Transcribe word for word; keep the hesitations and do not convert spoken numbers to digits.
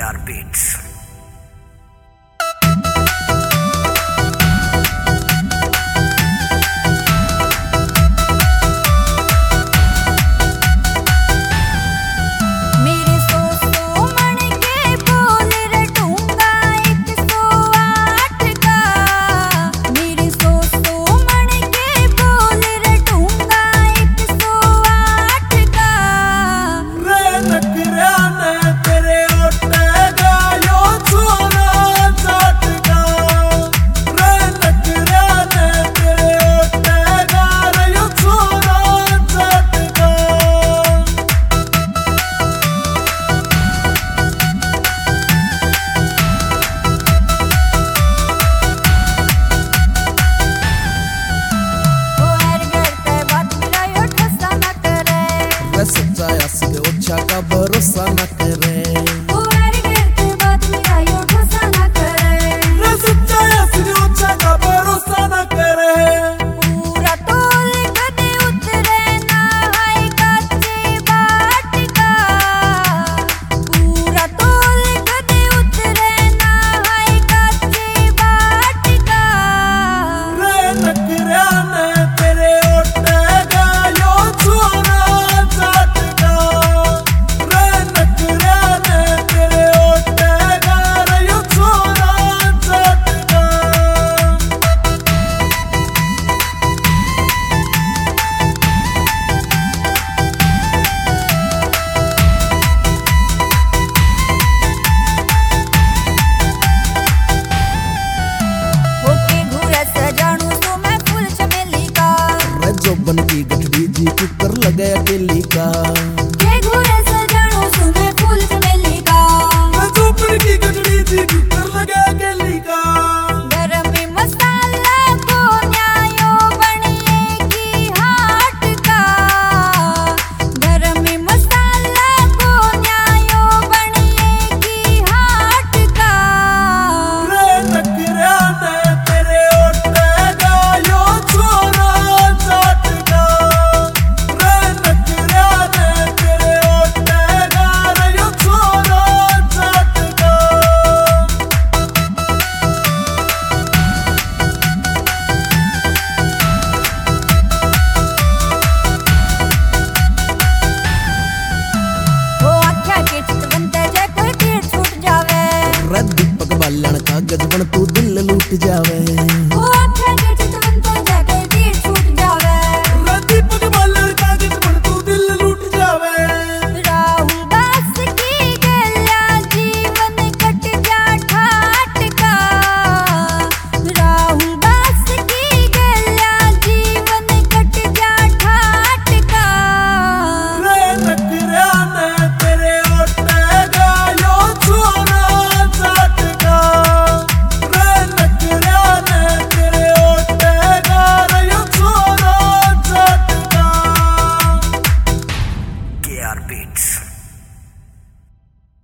Are beats. का भरोसा न करे, का भरोसा न करे। पूरा तोल कदे उतरे ना है कच्चे बाट का, पूरा तोल कदे उतरे ना है कच्चे बाट का। रे नखरा ने तेरे ओटे गायो छोरा झटका, रे नखरा ने तेरे ओटे गायो छोरा झटका। होके घूरा सजानू सो मैं फूल चमेली का, जो बन की गठड़ी जी कुकर लगे अकेली का। के घूरा सजानू सो मैं फूल चमेली का, जो बन की गठड़ी जी कुकर लगे अकेली का। गरम मसाला को न्यायो बनिए की हाट का, गरम मसाला को न्यायो बनिए की हाट का। रे नखरा ने तेरे ओटे गायो छोरा झटका, रे नखरा ने तेरे ओटे गायो छोरा झटका। वो आख्या के चित बनते जय कोई टेढ़ छूट जावे, रे दीपक बालन का गजबन तू दिल लूट जावे।